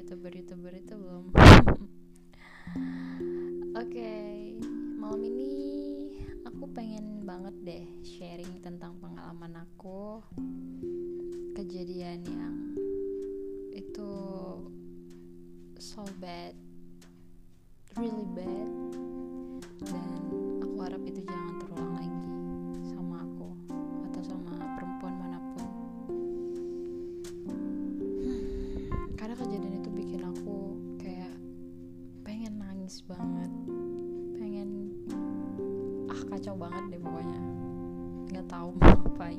YouTuber itu belum. Oke, malam ini aku pengen banget deh sharing tentang pengalaman aku, kejadian yang itu so bad, really bad, dan aku harap itu jangan terulang lagi sama aku atau sama perempuan manapun. Karena kejadian itu bikin aku kayak pengen nangis banget, pengen kacau banget deh pokoknya, nggak tahu mau ngapain.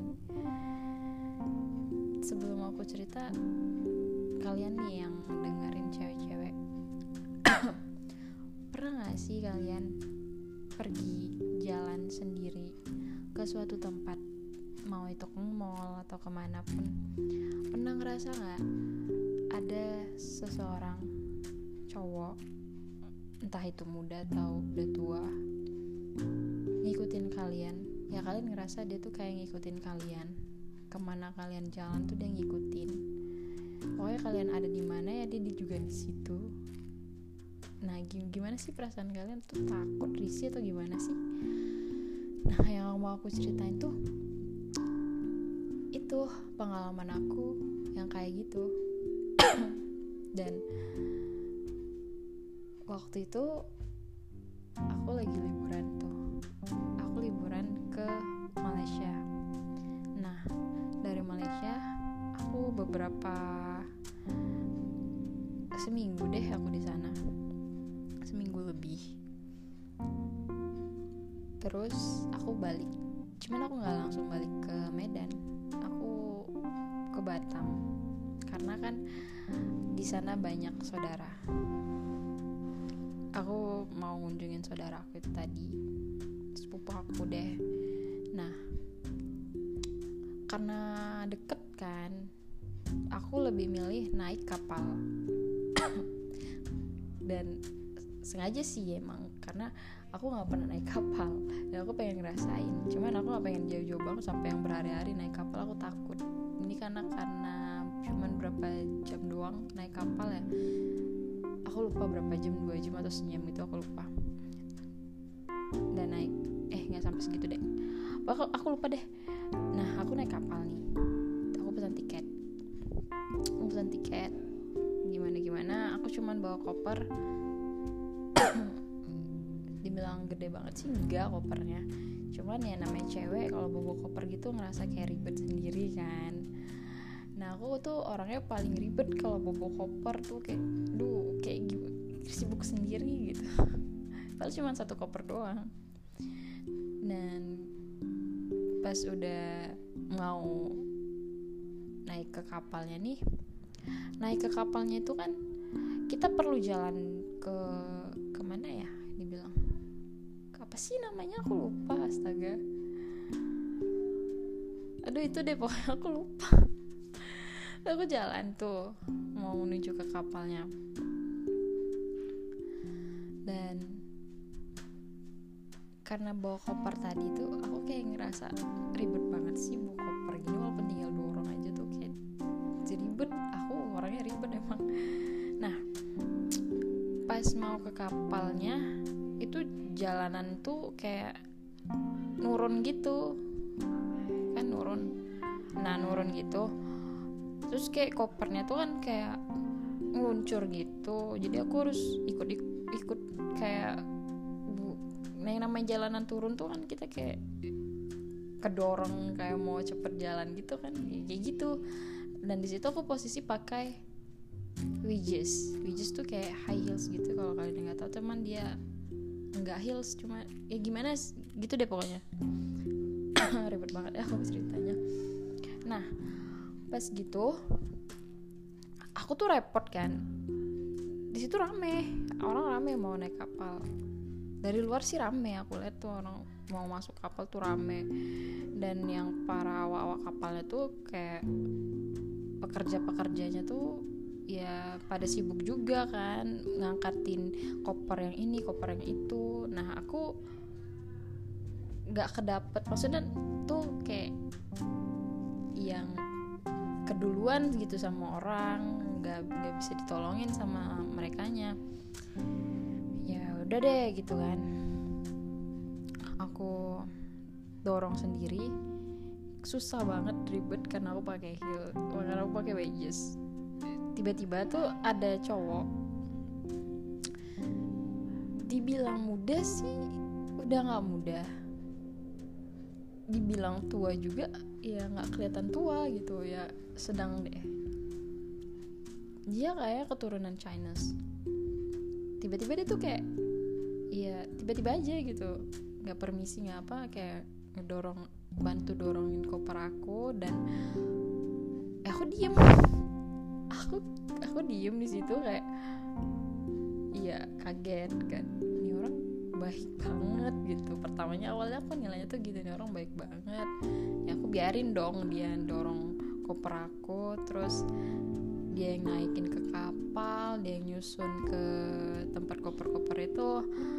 Sebelum aku cerita, kalian nih yang dengerin cewek-cewek, pernah nggak sih kalian pergi jalan sendiri ke suatu tempat, mau itu ke mall atau kemanapun, pernah ngerasa nggak ada seseorang cowok, entah itu muda atau udah tua, ngikutin kalian? Ya kalian ngerasa dia tuh kayak ngikutin kalian, kemana kalian jalan tuh dia ngikutin. Pokoknya kalian ada di mana ya dia juga di situ. Nah gimana sih perasaan kalian tuh, takut, risih atau gimana sih? Nah yang mau aku ceritain tuh itu pengalaman aku yang kayak gitu. Dan waktu itu aku lagi liburan tuh, aku liburan ke Malaysia. Nah dari Malaysia aku seminggu deh aku di sana, seminggu lebih. Terus aku balik, cuman aku nggak langsung balik ke Medan, aku ke Batam karena kan di sana banyak saudara. Aku mau ngunjungin saudara aku itu tadi, sepupu aku deh. Nah karena deket kan, aku lebih milih naik kapal. Dan sengaja sih emang, karena aku gak pernah naik kapal dan aku pengen ngerasain. Cuman aku gak pengen jauh-jauh banget sampai yang berhari-hari naik kapal, aku takut. Ini karena cuman berapa jam doang naik kapal ya, aku lupa berapa jam, 2 jam atau sejam gitu, aku lupa. Dan naik gak sampai segitu deh, aku lupa deh. Nah aku naik kapal nih, aku pesan tiket gimana, aku cuman bawa koper. Dibilang gede banget sih enggak kopernya, cuman ya namanya cewek kalau bawa koper gitu ngerasa kayak ribet sendiri kan. Nah aku tuh orangnya paling ribet kalau bawa koper tuh, kayak sibuk sendiri gitu. Padahal cuma satu koper doang. Dan pas udah mau naik ke kapalnya itu kan kita perlu jalan ke mana ya, dibilang apa sih namanya, aku lupa, astaga. Aduh itu deh pokoknya aku lupa. Aku jalan tuh mau menuju ke kapalnya, dan karena bawa koper tadi tuh aku kayak ngerasa ribet banget sih bawa koper gini, walaupun tinggal 2 orang aja tuh kayak ribet. Aku orangnya ribet emang. Nah pas mau ke kapalnya itu jalanan tuh kayak nurun gitu kan, nurun gitu. Terus kayak kopernya tuh kan kayak ngeluncur gitu, jadi aku harus ikut kayak yang namanya jalanan turun tuh kan kita kayak kedorong kayak mau cepet jalan gitu kan, kayak gitu. Dan di situ aku posisi pakai wedges tuh kayak high heels gitu, kalau kalian nggak tahu, teman dia nggak heels, cuma ya gimana gitu deh pokoknya. Ribet banget ya aku ceritanya. Nah pas gitu aku tuh repot kan, di situ orang rame mau naik kapal. Dari luar sih rame, aku lihat tuh orang mau masuk kapal tuh rame. Dan yang para awak-awak kapalnya tuh kayak pekerja-pekerjanya tuh ya pada sibuk juga kan, ngangkatin koper yang ini, koper yang itu. Nah aku gak kedapet, maksudnya tuh kayak yang keduluan gitu sama orang, nggak bisa ditolongin sama merekanya. Ya udah deh gitu kan, aku dorong sendiri. Susah banget, ribet karena aku pakai heel, karena aku pakai wedges. Tiba-tiba tuh ada cowok, dibilang muda sih udah nggak muda, dibilang tua juga ya nggak kelihatan tua gitu ya, sedang deh. Dia kayak keturunan Chinese. Tiba-tiba dia tuh kayak ya tiba-tiba aja gitu, nggak permisi nggak apa, kayak bantu dorongin koper aku, dan aku diem di situ kayak iya kaget kan, ini orang baik banget gitu. Pertamanya awalnya aku nilainya tuh gitu, ini orang baik banget ya, aku biarin dong dia dorong koper aku, terus dia yang naikin ke kapal, dia yang nyusun ke tempat koper-koper itu.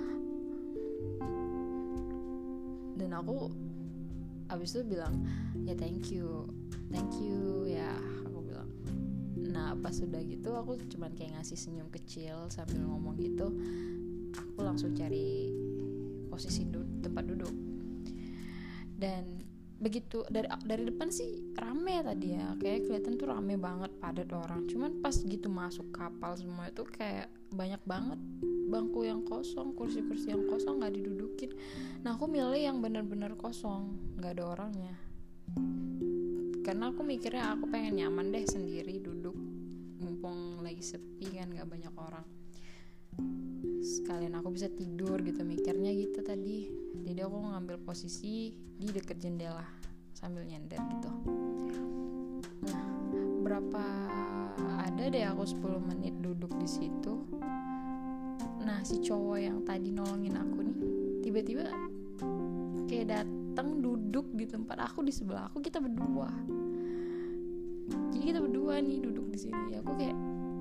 Dan aku abis itu bilang ya thank you ya, aku bilang. Nah pas sudah gitu aku cuman kayak ngasih senyum kecil sambil ngomong gitu. Aku langsung cari posisi tempat duduk, dan begitu dari depan sih rame tadi ya, kayak kelihatan tuh rame banget, padat orang. Cuman pas gitu masuk kapal semua itu kayak banyak banget bangku yang kosong, kursi-kursi yang kosong nggak didudukin. Nah aku milih yang benar-benar kosong, nggak ada orangnya, karena aku mikirnya aku pengen nyaman deh sendiri duduk, mumpung lagi sepi kan, nggak banyak orang, sekalian aku bisa tidur gitu, mikirnya gitu tadi. Jadi aku ngambil posisi di dekat jendela sambil nyender gitu. Nah berapa ada deh aku 10 menit duduk di situ. Nah si cowok yang tadi nolongin aku nih tiba-tiba kayak datang duduk di tempat aku, di sebelah aku. Kita berdua, jadi kita berdua nih duduk di sini. Aku kayak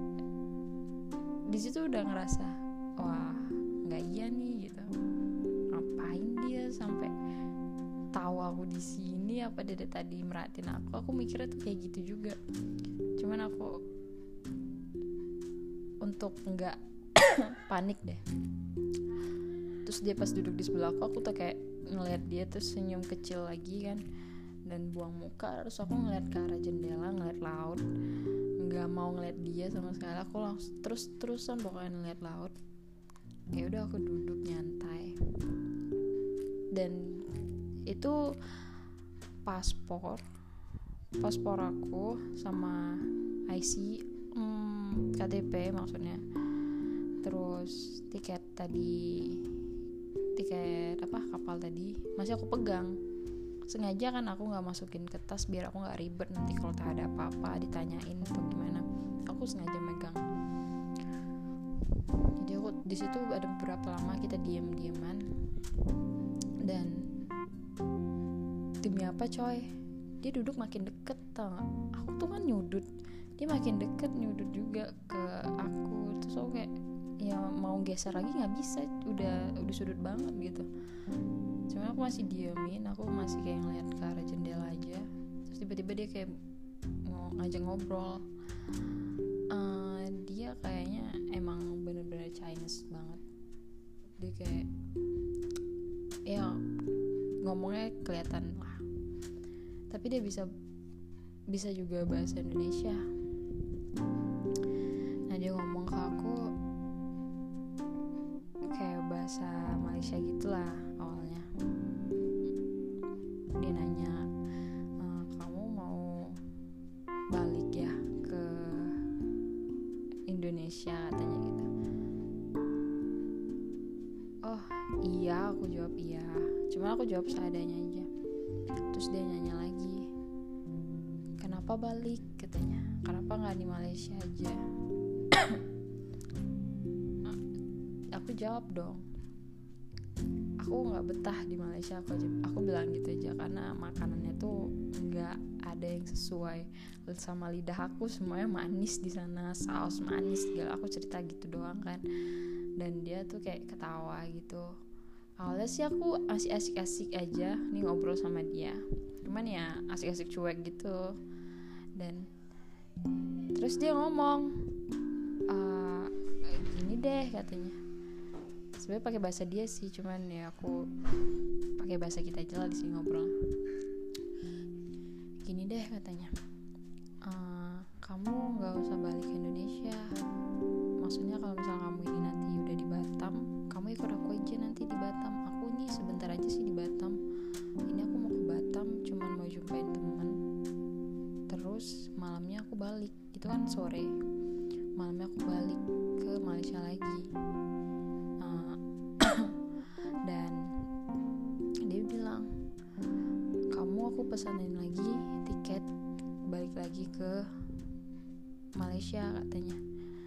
di situ udah ngerasa wah nggak iya nih gitu, ngapain dia sampai tahu aku di sini, apa dia tadi merhatiin aku mikirnya tuh kayak gitu juga. Cuman aku untuk nggak panik deh, terus dia pas duduk di sebelah aku tuh kayak ngeliat dia, terus senyum kecil lagi kan, dan buang muka. Terus aku ngeliat ke arah jendela, ngeliat laut, nggak mau ngeliat dia sama sekali. Aku langsung terusan pokoknya ngeliat laut. Ya udah aku duduk nyantai, dan itu paspor aku sama IC, KTP maksudnya, terus tiket kapal tadi masih aku pegang. Sengaja kan aku nggak masukin ke tas biar aku nggak ribet nanti kalau tak ada apa-apa ditanyain atau gimana. Aku sengaja megang. Jadi aku di situ ada beberapa lama kita diam-diaman, dan demi apa coy, dia duduk makin deket, tau gak? Aku tuh kan nyudut, dia makin deket nyudut juga ke aku. Terus aku kayak ya mau geser lagi nggak bisa, udah sudut banget gitu. Cuma aku masih diemin, aku masih kayak ngeliat ke arah jendela aja. Terus tiba-tiba dia kayak mau ngajak ngobrol. Dia kayaknya emang bener-bener Chinese banget. Dia kayak ya ngomongnya kelihatan lah, tapi dia bisa juga bahasa Indonesia. Nah dia ngomong ke aku kayak bahasa Malaysia gitulah awalnya. Dia nanya, kamu mau balik ya ke Indonesia katanya gitu. Oh iya, aku jawab iya, cuma aku jawab seadanya aja. Terus dia nanya lagi, kenapa balik katanya, kenapa gak di Malaysia aja? Aku jawab dong, aku gak betah di Malaysia. Aku bilang gitu aja, karena makanannya tuh gak ada yang sesuai sama lidah aku, semuanya manis di sana, saus manis segala. Aku cerita gitu doang kan, dan dia tuh kayak ketawa gitu. Awalnya sih aku masih asik-asik aja nih ngobrol sama dia, cuman ya asik-asik cuek gitu. Dan Terus dia ngomong, gini deh katanya, sebenarnya pakai bahasa dia sih, cuman ya aku pakai bahasa kita aja lah di sini ngobrol. Gini deh katanya, kamu nggak usah balik ke Indonesia. Maksudnya kalau misalnya kamu ini nanti udah di Batam, kamu ikut aku aja nanti di Batam. Aku nih sebentar aja sih di Batam. Ini aku mau ke Batam, cuman mau jumpain teman. Terus malamnya aku balik. Itu kan sore. Malamnya aku balik ke Malaysia lagi. Dan dia bilang, kamu aku pesanin lagi tiket balik lagi ke Malaysia katanya.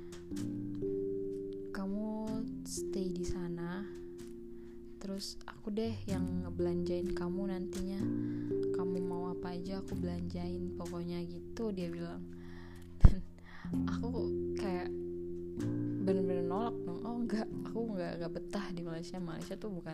Kamu stay di sana, terus aku deh yang ngebelanjain kamu nantinya. Kamu mau apa aja aku belanjain pokoknya gitu, dia bilang. Dan aku kayak bener-bener nolak dong. Oh enggak, aku enggak betah di Malaysia. Malaysia tuh bukan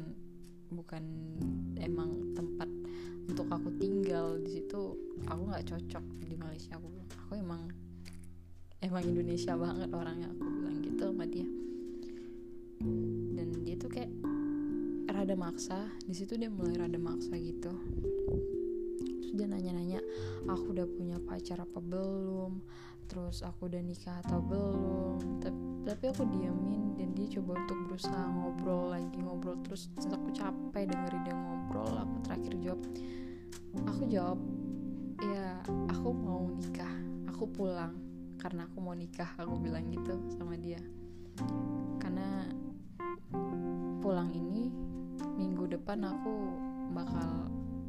emang tempat untuk aku tinggal. Di situ aku nggak cocok di Malaysia. Aku emang Indonesia banget orangnya, aku bilang gitu sama dia. Dan dia tuh kayak rada maksa. Di situ dia mulai rada maksa gitu. Terus dia nanya-nanya, aku udah punya pacar apa belum, terus aku udah nikah atau belum. Tapi aku diamin, dan dia coba untuk berusaha ngobrol terus aku capek dengerin dia ngobrol. Aku terakhir jawab, ya aku mau nikah, aku pulang karena aku mau nikah, aku bilang gitu sama dia. Karena pulang ini minggu depan aku bakal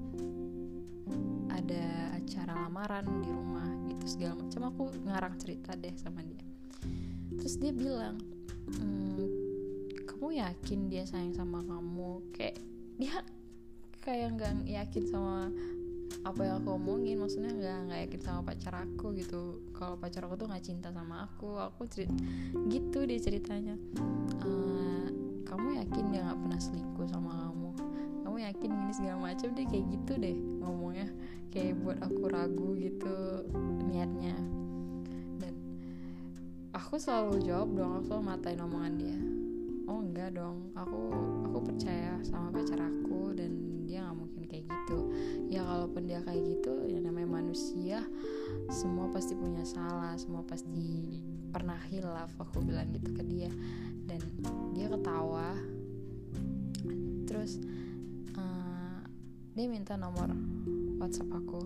ada acara lamaran di rumah gitu segala macam. Aku ngarang cerita deh sama dia. Terus dia bilang, kamu yakin dia sayang sama kamu? Kayak dia kayak nggak yakin sama apa yang aku omongin. Maksudnya nggak yakin sama pacar aku gitu. Kalau pacar aku tuh nggak cinta sama aku gitu dia ceritanya. Kamu yakin dia nggak pernah selingkuh sama kamu? Kamu yakin gini segala macam, dia kayak gitu deh ngomongnya, kayak buat aku ragu gitu niatnya. Dan aku selalu jawab dong, aku selalu matain omongan dia. Oh enggak dong, aku percaya sama pacar aku, dan dia nggak mungkin kayak gitu. Ya kalaupun dia kayak gitu, ya namanya manusia, semua pasti punya salah, semua pasti pernah hilaf, aku bilang gitu ke dia. Dan dia ketawa. Terus dia minta nomor WhatsApp aku.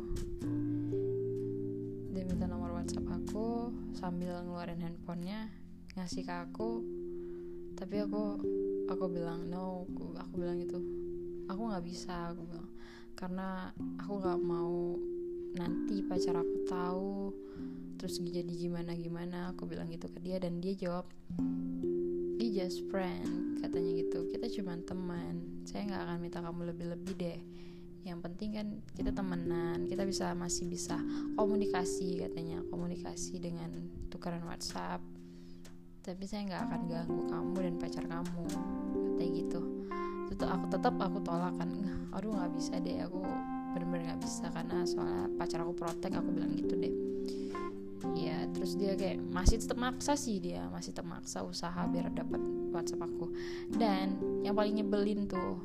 Sambil ngeluarin handphonenya ngasih ke aku. Tapi aku bilang no, aku bilang gitu, aku nggak bisa, aku bilang, karena aku nggak mau nanti pacar aku tahu terus jadi gimana, aku bilang gitu ke dia. Dan dia jawab, "We just friend," katanya gitu, kita cuma teman, saya nggak akan minta kamu lebih deh, yang penting kan kita temenan, kita masih bisa komunikasi, katanya, komunikasi dengan tukeran WhatsApp, tapi saya nggak akan ganggu kamu dan pacar kamu, katanya gitu. Aku tolak kan, aduh nggak bisa deh, aku benar-benar nggak bisa, karena soalnya pacar aku protek, aku bilang gitu deh. Ya terus dia kayak masih tetap maksa usaha biar dapat WhatsApp aku. Dan yang paling nyebelin tuh,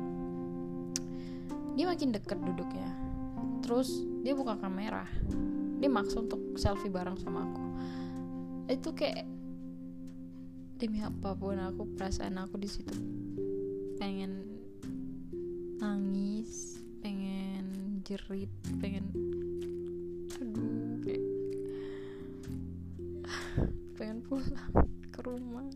dia makin deket duduknya, terus dia buka kamera, dia maksa untuk selfie bareng sama aku. Itu kayak, demi apapun aku, perasaan aku di situ pengen nangis, pengen jerit, pengen pulang ke rumah.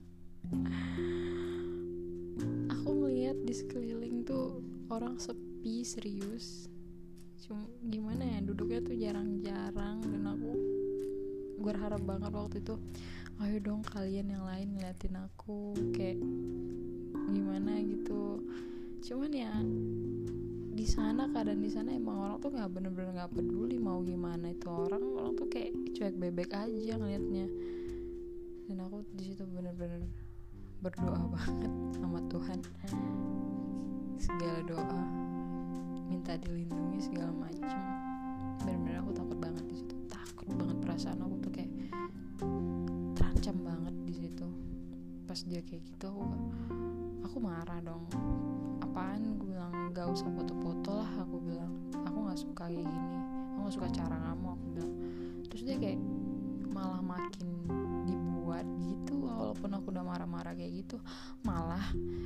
Aku melihat di sekeliling tuh orang sepi, serius. Cuma gimana ya, duduknya tuh jarang-jarang, dan aku berharap banget waktu itu, ayo dong kalian yang lain ngeliatin aku kayak gimana gitu. Cuman ya keadaan di sana emang orang tuh nggak bener-bener nggak peduli mau gimana itu orang tuh kayak cuek bebek aja ngeliatnya. Dan aku di situ bener-bener berdoa banget sama Tuhan, segala doa minta dilindungi segala macam. Bener-bener aku takut banget di situ, takut sakit banget perasaan aku tuh, kayak terancam banget di situ. Pas dia kayak gitu aku marah dong. Apaan, gue bilang, gak usah foto-foto lah, aku bilang, aku gak suka kayak gini, aku gak suka cara kamu, aku bilang. Terus dia kayak malah makin dibuat gitu, walaupun aku udah marah-marah kayak gitu. Malah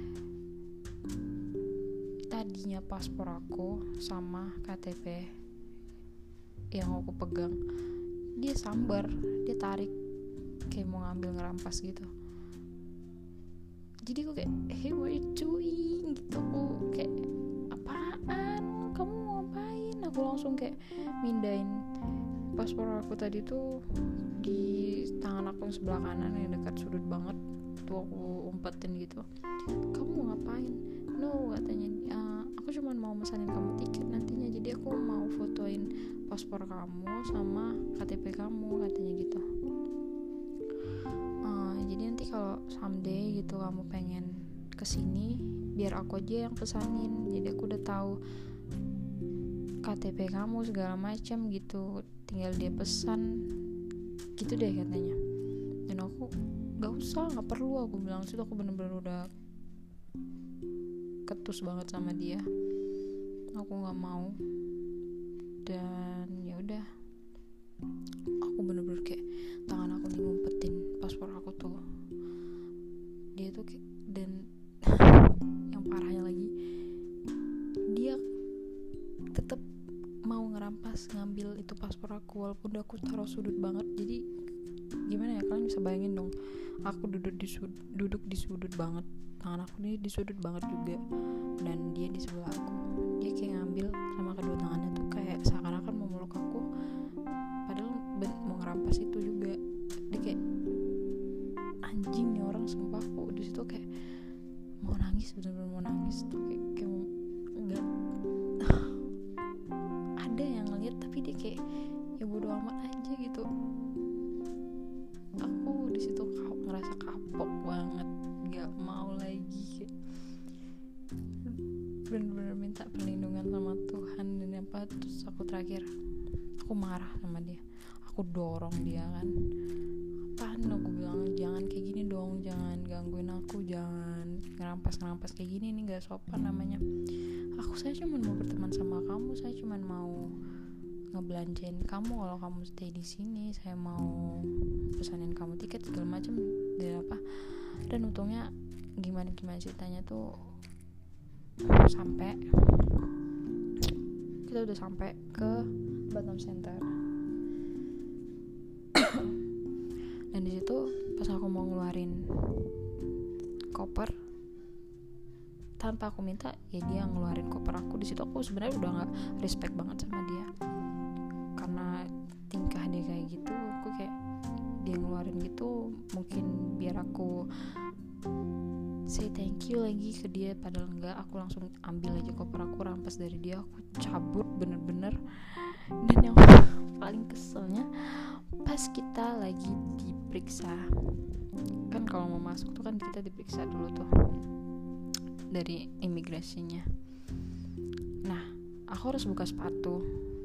tadinya paspor aku sama KTP yang aku pegang, dia sambar, dia tarik kayak mau ngambil, ngerampas gitu. Jadi aku kayak, hey, what are you doing gitu. Aku kayak, apaan, kamu mau ngapain? Aku langsung kayak mindahin paspor aku tadi tuh di tangan aku yang sebelah kanan yang dekat sudut banget tuh, aku umpetin gitu. Kamu mau ngapain? No, katanya, aku cuma mau mesanin kamu tiket nantinya, jadi aku mau fotoin paspor kamu sama KTP kamu, katanya gitu. Jadi nanti kalau someday gitu kamu pengen kesini, biar aku aja yang pesanin, jadi aku udah tahu KTP kamu segala macam gitu, tinggal dia pesan gitu deh, katanya. Dan aku gak usah, gak perlu, aku bilang. Situ aku bener-bener udah ketus banget sama dia, aku gak mau. Dan ya udah, aku bener-bener kayak tangan aku nih ngumpetin paspor aku tuh, dia tuh kayak, dan yang parahnya lagi, dia tetap mau ngerampas, ngambil itu paspor aku walaupun udah aku taruh sudut banget. Jadi gimana ya, kalian bisa bayangin dong, aku duduk di sudut banget, tangan aku nih di sudut banget juga, dan dia di sebelah aku. Dia kayak ngambil sama kedua tangannya tuh kayak seakan-akan mau meluk aku, padahal mau ngerampas itu juga. Dia kayak, anjing nih orang, sumpah. Aku di situ kayak mau nangis, bener-bener mau nangis tuh, kayak mau enggak ada yang ngeliat, tapi dia kayak ya bodo amat aja gitu. Aku di situ ngerasa kapok banget, nggak mau lagi, bener-bener minta perlindungan sama Tuhan dan apa. Terus aku terakhir, aku marah sama dia, aku dorong dia kan, apaan, aku bilang, jangan kayak gini dong, jangan gangguin aku, jangan ngerampas kayak gini, ini nggak sopan namanya. Saya cuma mau berteman sama kamu, saya cuma mau ngebelanjain kamu kalau kamu stay di sini, saya mau pesanin kamu tiket segala macam dan apa. Dan untungnya gimana ceritanya tuh, kita udah sampai ke Batam Center. Dan di situ pas aku mau ngeluarin koper, tanpa aku minta, ya dia ngeluarin koper aku. Di situ aku sebenarnya udah nggak respect banget sama dia, karena tingkah dia kayak gitu. Aku kayak, dia ngeluarin gitu mungkin biar aku say thank you lagi ke dia, padahal enggak. Aku langsung ambil aja koper aku, rampas dari dia, aku cabut bener-bener. Dan yang paling keselnya, pas kita lagi diperiksa, kan kalau mau masuk tuh kan kita diperiksa dulu tuh dari imigrasinya. Nah, aku harus buka sepatu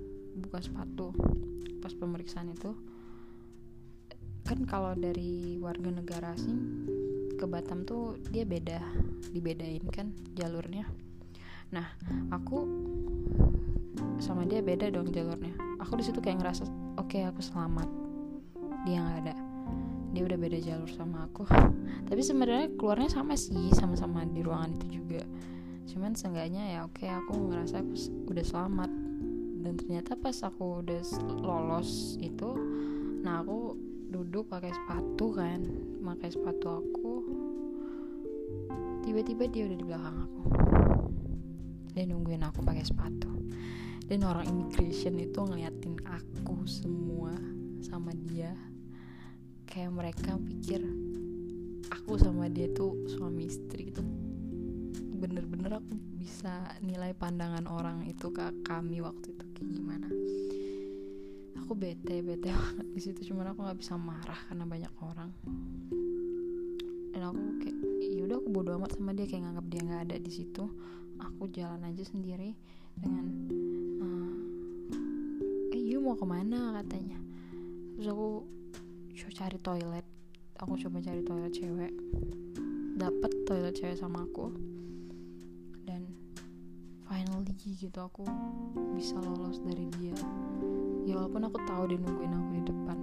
pas pemeriksaan itu. Kan kalau dari warga negara asing ke Batam tuh dia dibedain kan jalurnya. Nah, aku sama dia beda dong jalurnya. Aku di situ kayak ngerasa, oke, aku selamat, dia nggak ada, dia udah beda jalur sama aku. Tapi sebenarnya keluarnya sama sih, sama-sama di ruangan itu juga. Cuman seenggaknya ya oke, aku ngerasa aku udah selamat. Dan ternyata pas aku udah lolos itu, nah aku duduk pakai sepatu aku, tiba-tiba dia udah di belakang aku, dia nungguin aku pakai sepatu. Dan orang immigration itu ngeliatin aku semua sama dia, kayak mereka pikir aku sama dia tuh suami istri gitu. Bener-bener aku bisa nilai pandangan orang itu ke kami waktu itu kayak gimana. Aku bete banget di situ. Cuman aku nggak bisa marah karena banyak orang. Dan aku kayak, yaudah, aku bodo amat sama dia, kayak nganggap dia nggak ada di situ. Aku jalan aja sendiri dengan you mau kemana, katanya. Terus aku cari toilet, aku coba cari toilet cewek, dapet toilet cewek sama aku, dan finally gitu aku bisa lolos dari dia. Ya walaupun aku tahu dia nungguin aku di depan.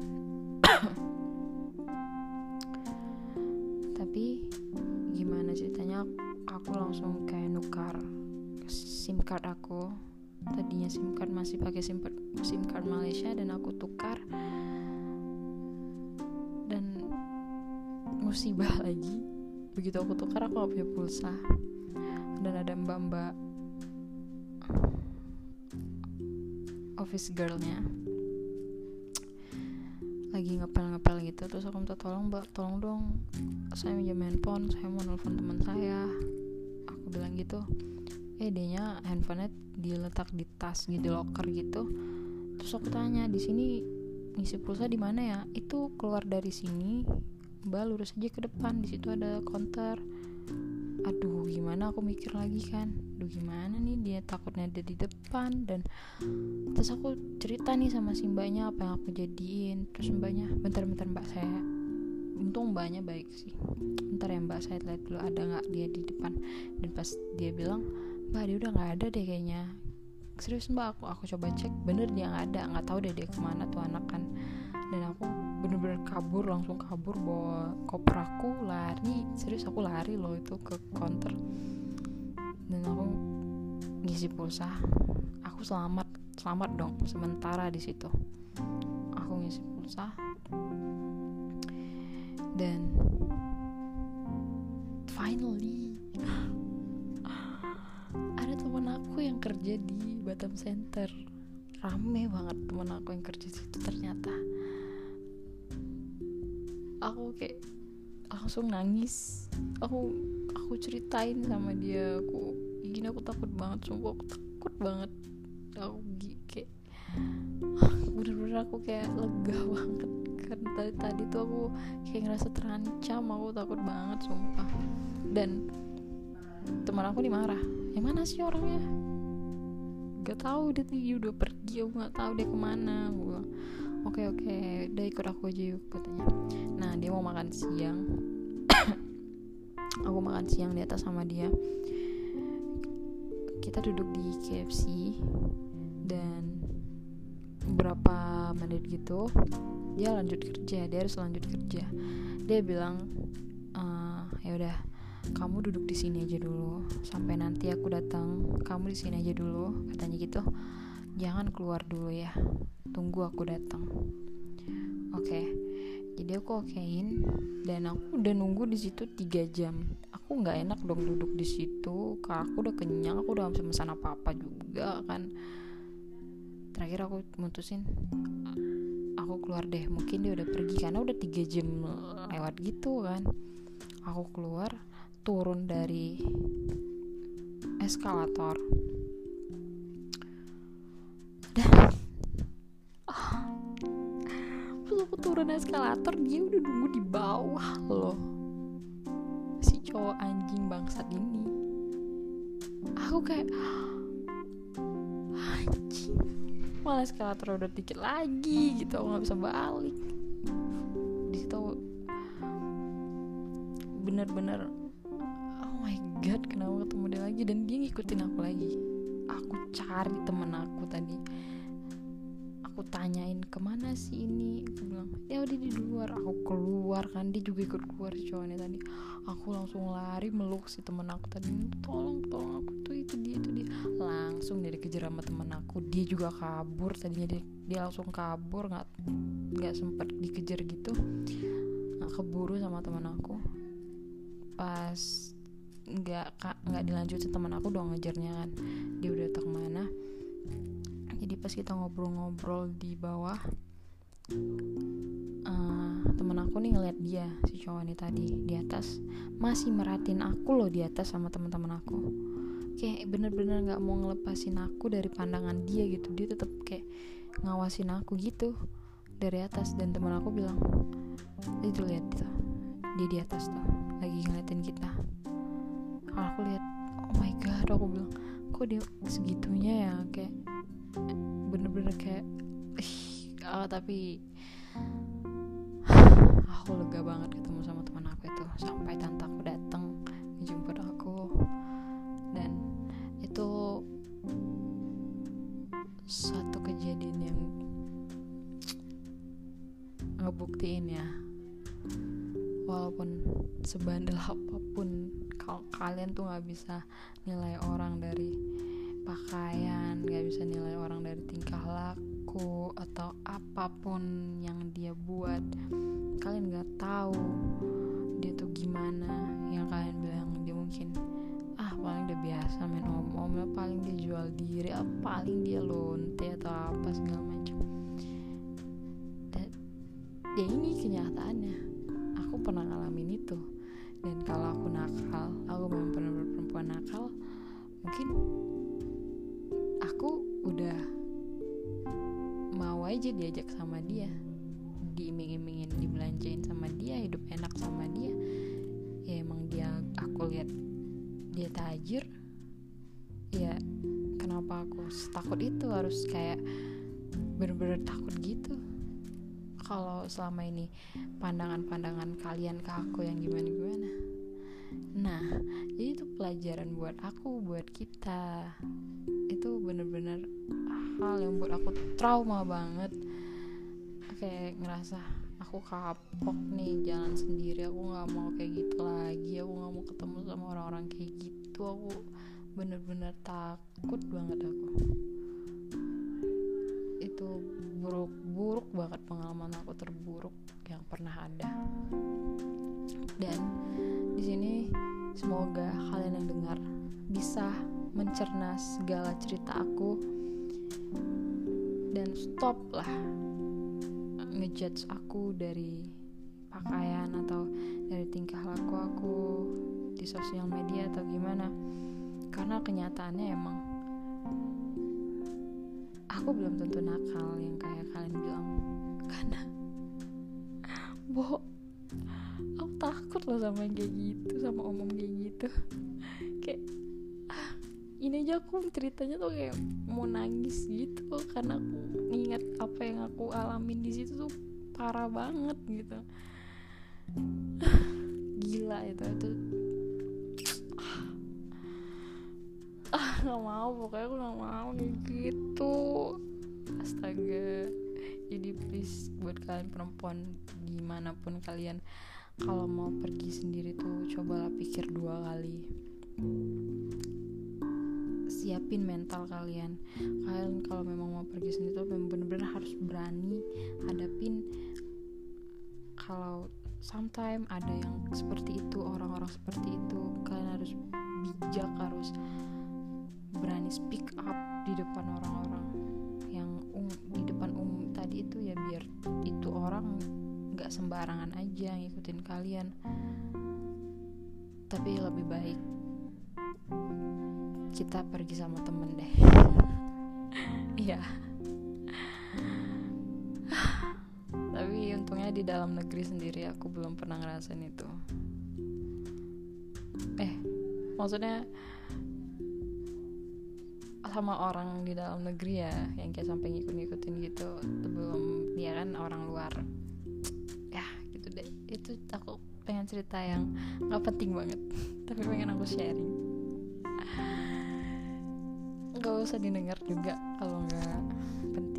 Tapi gimana ceritanya, aku langsung kayak nukar SIM card aku. Tadinya SIM card masih pakai SIM card Malaysia, dan aku tukar. Dan musibah lagi, begitu aku tukar aku gak punya pulsa, dan ada mbak-mbak office girlnya lagi ngepel gitu. Terus aku minta tolong, mbak, tolong dong, saya minjam handphone, saya mau nelfon teman saya. Aku bilang gitu. Dianya handphonenya diletak di tas gitu, locker gitu. Terus aku tanya, di sini ngisi pulsa di mana ya? Itu keluar dari sini, mbak, lurus aja ke depan, di situ ada counter. Aduh, gimana, aku mikir lagi kan, aduh gimana nih, dia takutnya ada di depan. Dan terus aku cerita nih sama si mbaknya apa yang aku jadiin. Terus mbaknya, bentar mbak, saya, untung mbaknya baik sih, bentar ya mbak, saya lihat dulu ada nggak dia di depan. Dan pas dia bilang, mbak, dia udah nggak ada deh kayaknya. Serius mbak, aku coba cek, bener dia nggak ada, nggak tahu deh dia kemana tuh anak kan. Dan aku bener-bener langsung kabur, bawa koper aku, lari. Serius aku lari loh itu ke counter, dan aku ngisi pulsa. Aku selamat dong sementara di situ. Aku ngisi pulsa, dan finally ada teman aku yang kerja di Batam Center. Rame banget teman aku yang kerja di situ. Ternyata aku kayak langsung nangis. Aku ceritain sama dia, aku gini, aku takut banget, sumpah aku takut banget. Aku kayak bener-bener aku kayak lega banget, karena tadi tuh aku kayak ngerasa terancam, aku takut banget sumpah. Dan teman aku dimarah, yang mana sih orangnya, gak tahu, dia udah pergi, aku gak tahu dia kemana. Gue bilang oke, udah ikut aku aja yuk, katanya. Nah, dia mau makan siang. Aku makan siang di atas sama dia. Kita duduk di KFC, dan beberapa menit gitu dia harus lanjut kerja. Dia bilang, ya udah, kamu duduk di sini aja dulu sampai nanti aku datang, kamu di sini aja dulu, katanya gitu, jangan keluar dulu ya, tunggu aku datang. Oke. Jadi aku okein, dan aku udah nunggu di situ 3 jam. Aku nggak enak dong duduk di situ, karena aku udah kenyang, aku udah nggak pesan apa-apa juga kan. Terakhir aku mutusin, aku keluar deh, mungkin dia udah pergi karena udah 3 jam lewat gitu kan. Aku keluar, turun dari eskalator, dan terus aku turun eskalator, dia udah nunggu di bawah loh, si cowok anjing bangsat ini. Aku kayak anjing, malah eskalator udah dikit lagi gitu, aku nggak bisa balik. Di situ bener-bener, oh my god, kenapa ketemu dia lagi, dan dia ngikutin aku lagi. Aku cari temen aku tadi, aku tanyain kemana sih ini, aku bilang ya udah di luar. Aku keluar kan, dia juga ikut keluar si cowoknya tadi. Aku langsung lari meluk si temen aku tadi, tolong aku tuh, itu dia. Langsung dia dikejar sama temen aku, dia juga kabur. Tadinya dia langsung kabur, nggak sempet dikejar gitu. Nah, keburu sama temen aku. Pas nggak dilanjutin, temen aku udah ngejarnya kan, dia udah tak kemana. Jadi pas kita ngobrol-ngobrol di bawah, temen aku nih ngeliat dia, si cowok ini tadi di atas masih merhatiin aku loh, di atas sama teman-teman aku, kayak bener-bener nggak mau ngelepasin aku dari pandangan dia gitu. Dia tetap kayak ngawasin aku gitu dari atas. Dan teman aku bilang, itu lihat tuh, dia di atas tuh lagi ngeliatin kita. Aku lihat, oh my god, aku bilang, kok dia segitunya ya, kayak bener-bener kayak tapi Aku lega banget ketemu sama teman aku itu, sampai tante aku datang menjemput aku. Dan itu suatu kejadian yang ngebuktiin ya, walaupun sebandel apapun kalian tuh gak bisa nilai orang dari pakaian, gak bisa nilai orang dari tingkah laku atau apapun yang dia buat. Kalian gak tahu dia tuh gimana. Yang kalian bilang dia mungkin paling dia biasa main om-om, paling dia jual diri, paling dia lonte atau apa segala macam. Dan ya ini kenyataannya, aku pernah ngalamin itu. Dan kalau aku nakal, aku memang benar-benar perempuan nakal, mungkin aku udah mau aja diajak sama dia, diiming-imingin, dibelanjain sama dia, hidup enak sama dia. Ya emang dia, aku lihat dia tajir, ya kenapa aku takut itu, harus kayak bener-bener takut gitu. Kalau selama ini pandangan-pandangan kalian ke aku yang gimana-gimana. Nah, jadi itu pelajaran buat aku, buat kita. Itu bener-bener hal yang buat aku trauma banget. Kayak ngerasa aku kapok nih jalan sendiri, aku gak mau kayak gitu lagi, aku gak mau ketemu sama orang-orang kayak gitu. Aku bener-bener takut banget aku. Itu buruk banget, pengalaman aku terburuk yang pernah ada. Dan di sini semoga kalian yang dengar bisa mencerna segala cerita aku dan stop lah ngejudge aku dari pakaian atau dari tingkah laku aku di sosial media atau gimana. Karena kenyataannya emang aku belum tentu nakal yang kayak kalian bilang. Karena aku takut loh sama yang kayak gitu, sama omong kayak gitu. Kayak ini aja aku ceritanya tuh kayak mau nangis gitu, karena aku ingat apa yang aku alamin di situ tuh parah banget gitu. Gila itu nggak mau, pokoknya aku nggak mau kayak gitu. Astaga. Jadi please buat kalian perempuan gimana pun kalian, kalau mau pergi sendiri tuh cobalah pikir 2 kali. Siapin mental kalian kalau memang mau pergi sendiri tuh bener-bener harus berani hadapin. Kalau sometimes ada yang seperti itu, orang-orang seperti itu, kalian harus bijak, harus berani speak up di depan orang-orang yang di depan umum tadi itu ya, biar itu orang gak sembarangan aja ngikutin kalian. Tapi lebih baik kita pergi sama temen deh. Iya. Tapi untungnya di dalam negeri sendiri aku belum pernah ngerasain itu. Maksudnya sama orang di dalam negeri ya, yang kayak sampai ngikut-ngikutin gitu. Belum, ya kan orang luar. Ya gitu deh. Itu aku pengen cerita yang gak penting banget, tapi pengen aku sharing. Gak usah didengar juga kalau gak penting.